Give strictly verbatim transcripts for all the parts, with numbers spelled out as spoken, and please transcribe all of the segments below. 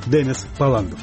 Демис Паландов.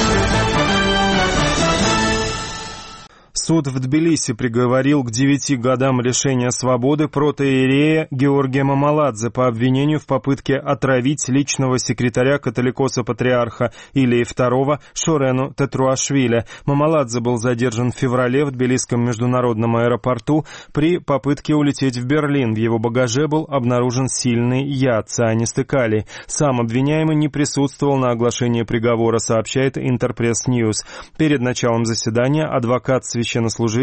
Суд в Тбилиси приговорил к девяти годам лишения свободы протоиерея Георгия Мамаладзе по обвинению в попытке отравить личного секретаря католикоса-патриарха Илии второго Шорену Тетруашвили. Мамаладзе был задержан в феврале в Тбилисском международном аэропорту при попытке улететь в Берлин. В его багаже был обнаружен сильный яд цианистый калий. Сам обвиняемый не присутствовал на оглашении приговора, сообщает Интерпресс Ньюс. Перед началом заседания адвокат священнослужителя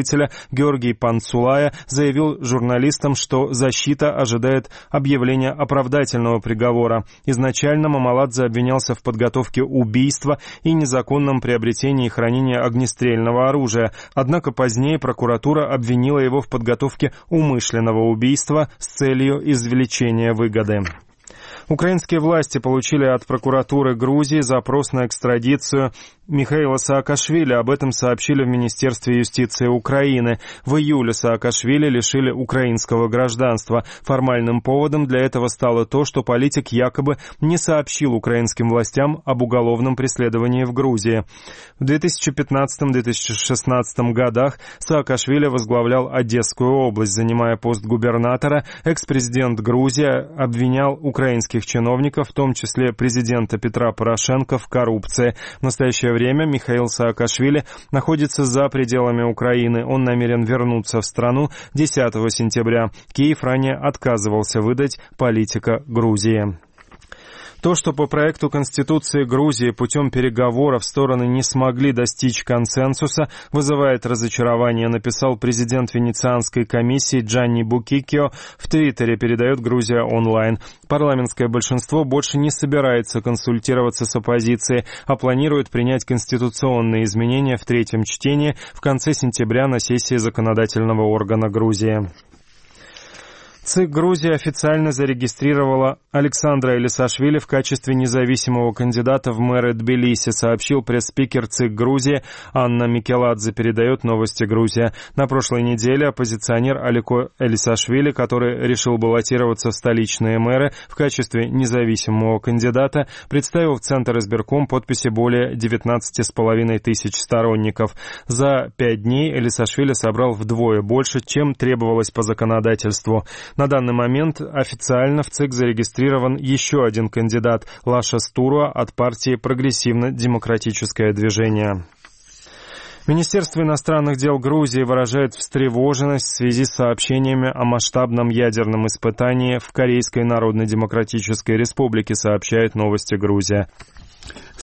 Георгий Панцулая заявил журналистам, что защита ожидает объявления оправдательного приговора. Изначально Мамаладзе обвинялся в подготовке убийства и незаконном приобретении и хранении огнестрельного оружия. Однако позднее прокуратура обвинила его в подготовке умышленного убийства с целью извлечения выгоды. Украинские власти получили от прокуратуры Грузии запрос на экстрадицию Михаила Саакашвили. Об этом сообщили в Министерстве юстиции Украины. В июле Саакашвили лишили украинского гражданства. Формальным поводом для этого стало то, что политик якобы не сообщил украинским властям об уголовном преследовании в Грузии. В две тысячи пятнадцатом — две тысячи шестнадцатом годах Саакашвили возглавлял Одесскую область. Занимая пост губернатора, экс-президент Грузии обвинял украинских чиновников, в том числе президента Петра Порошенко, в коррупции. В настоящее время Михаил Саакашвили находится за пределами Украины. Он намерен вернуться в страну десятого сентября. Киев ранее отказывался выдать политика Грузии. То, что по проекту Конституции Грузии путем переговоров стороны не смогли достичь консенсуса, вызывает разочарование, написал президент Венецианской комиссии Джанни Букикио в Твиттере, передает Грузия онлайн. Парламентское большинство больше не собирается консультироваться с оппозицией, а планирует принять конституционные изменения в третьем чтении в конце сентября на сессии законодательного органа Грузии. ЦИК Грузии официально зарегистрировала Александра Элисашвили в качестве независимого кандидата в мэры Тбилиси, сообщил пресс-спикер ЦИК Грузии Анна Микеладзе, передает Новости Грузия. На прошлой неделе оппозиционер Алико Элисашвили, который решил баллотироваться в столичные мэры в качестве независимого кандидата, представил в Центр избирком подписи более девятнадцати с половиной тысяч сторонников. За пять дней Элисашвили собрал вдвое больше, чем требовалось по законодательству. На данный момент официально в ЦИК зарегистрирован еще один кандидат – Лаша Стуруа от партии «Прогрессивно-демократическое движение». Министерство иностранных дел Грузии выражает встревоженность в связи с сообщениями о масштабном ядерном испытании в Корейской Народно-Демократической Республике, сообщает Новости Грузия.